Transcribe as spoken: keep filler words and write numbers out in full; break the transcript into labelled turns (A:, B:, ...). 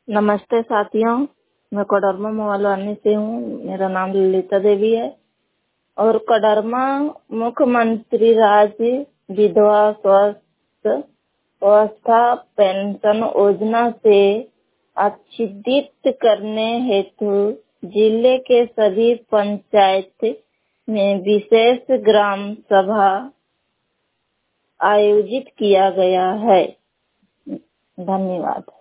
A: नमस्ते साथियों, मैं कोडरमा मोहल्लानी से हूँ। मेरा नाम ललिता देवी है और कोडरमा मुख्यमंत्री राज्य विधवा स्वास्थ्य व्यवस्था पेंशन योजना से आच्छादित करने हेतु जिले के सभी पंचायत में विशेष ग्राम सभा आयोजित किया गया है। धन्यवाद।